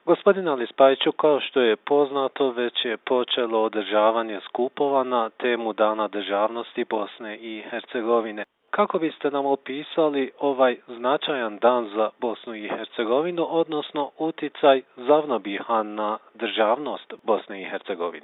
Gospodine Lispajiću, kao što je poznato, već je počelo održavanje skupova na temu Dana državnosti Bosne i Hercegovine. Kako biste nam opisali ovaj značajan dan za Bosnu i Hercegovinu, odnosno uticaj Zavnobiha na državnost Bosne i Hercegovine?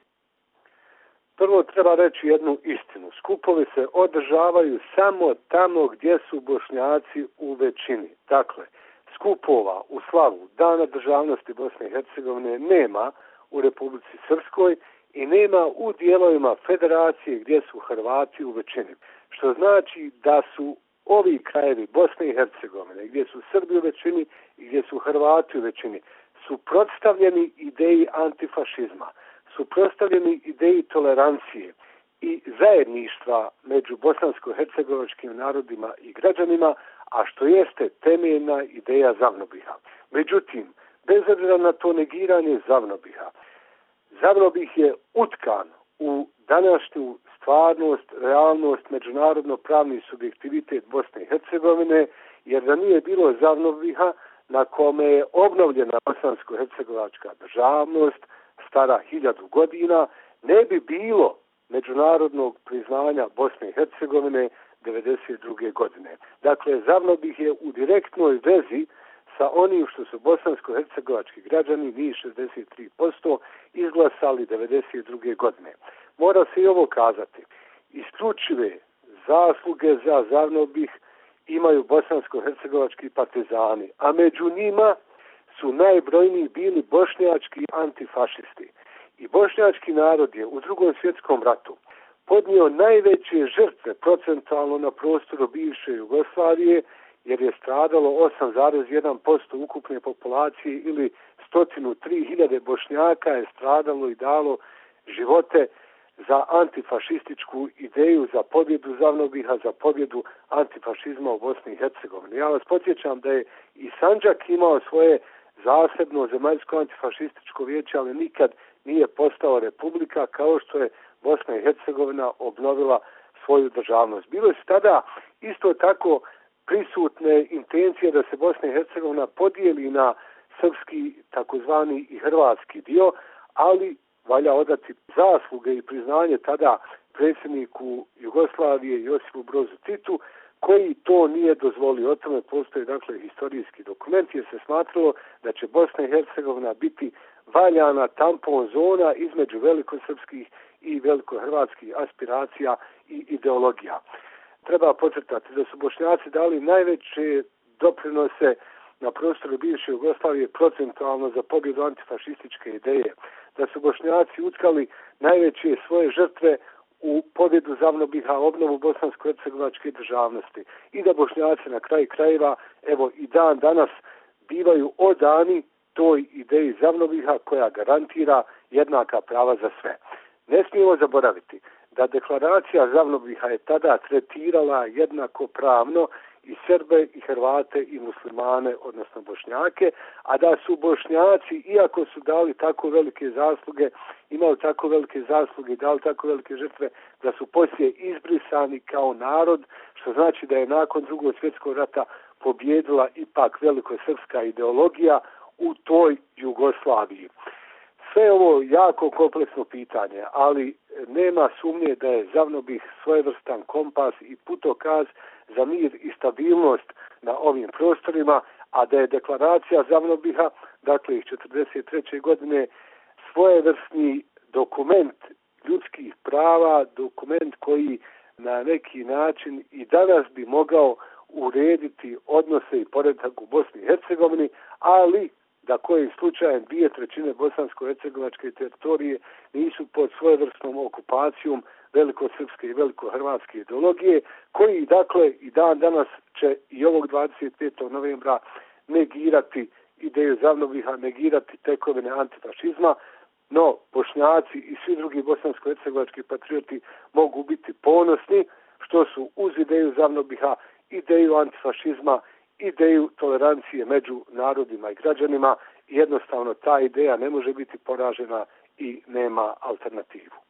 Prvo treba reći jednu istinu. Skupovi se održavaju samo tamo gdje su Bošnjaci u većini. Dakle, skupova u slavu Dana državnosti Bosne i Hercegovine nema u Republici Srpskoj i nema u dijelovima federacije gdje su Hrvati u većini. Što znači da su ovi krajevi Bosne i Hercegovine, gdje su Srbi u većini i gdje su Hrvati u većini, suprotstavljeni ideji antifašizma, suprotstavljeni ideji tolerancije i zajedništva među bosansko-hercegovačkim narodima i građanima, a što jeste temeljna ideja Zavnobiha. Međutim, bez obzira na to negiranje Zavnobiha, Zavnobih je utkan u današnju stvarnost, realnost, međunarodno-pravni subjektivitet Bosne i Hercegovine, jer da nije bilo Zavnobiha na kome je obnovljena bosansko-hercegovačka državnost, stara 1000 godina, ne bi bilo međunarodnog priznanja Bosne i Hercegovine 1992. godine. Dakle, Zavnobih je u direktnoj vezi sa onim što su bosansko-hercegovački građani, njih 63%, izglasali 1992. godine. Mora se i ovo kazati. Isključive zasluge za Zavnobih imaju bosansko-hercegovački partizani, a među njima su najbrojniji bili bošnjački antifašisti. I bošnjački narod je u Drugom svjetskom ratu podnio najveće žrtve procentualno na prostoru bivše Jugoslavije, jer je stradalo 8,1% ukupne populacije ili 103.000 Bošnjaka je stradalo i dalo živote za antifašističku ideju, za pobjedu Zavnobiha, za pobjedu antifašizma u Bosni i Hercegovini. Ja vas podsjećam da je i Sandžak imao svoje zasebno zemaljsko antifašističko vijeće, ali nikad nije postao republika, kao što je Bosna i Hercegovina obnovila svoju državnost. Bilo je tada isto tako prisutne intencije da se Bosna i Hercegovina podijeli na srpski takozvani i hrvatski dio, ali valja odati zasluge i priznanje tada predsjedniku Jugoslavije Josipu Brozu Titu, koji to nije dozvolio. O tome postoji dakle historijski dokument, jer se smatralo da će Bosna i Hercegovina biti valjana tampon zona između velikosrpskih i velikohrvatskih aspiracija i ideologija. Treba podcrtati da su Bošnjaci dali najveće doprinose na prostoru bivše Jugoslavije procentualno za pobjedu antifašističke ideje, da su Bošnjaci utkali najveće svoje žrtve u pobjedu Zavnobiha, obnovu bosansko-hercegovačke državnosti i da Bošnjaci na kraju krajeva, evo i dan danas, bivaju odani toj ideji Zavnobiha koja garantira jednaka prava za sve. Ne smijemo zaboraviti da deklaracija Zavnobiha je tada tretirala jednako pravno i Srbe, i Hrvate, i muslimane, odnosno Bošnjake, a da su Bošnjaci, iako su dali tako velike zasluge, imali tako velike zasluge i dali tako velike žrtve, da su poslije izbrisani kao narod, što znači da je nakon Drugog svjetskog rata pobjedila ipak velikosrpska ideologija u toj Jugoslaviji. Sve ovo jako kompleksno pitanje, ali nema sumnje da je Zavnobih svojevrstan kompas i putokaz za mir i stabilnost na ovim prostorima, a da je deklaracija Zavnobiha, dakle iz 1943. godine, svojevrsni dokument ljudskih prava, dokument koji na neki način i danas bi mogao urediti odnose i poredak u Bosni i Hercegovini, ali da kojim slučajem 2/3 bosansko-hercegovačke teritorije nisu pod svojevrsnom okupacijom velikosrpske i velikohrvatske ideologije, koji dakle i dan danas će i ovog 25. novembra negirati ideju Zavnobiha, negirati tekovine antifašizma, no Bošnjaci i svi drugi bosansko-hercegovački patrioti mogu biti ponosni što su uz ideju Zavnobiha, ideju antifašizma, ideju tolerancije među narodima i građanima, jednostavno ta ideja ne može biti poražena i nema alternativu.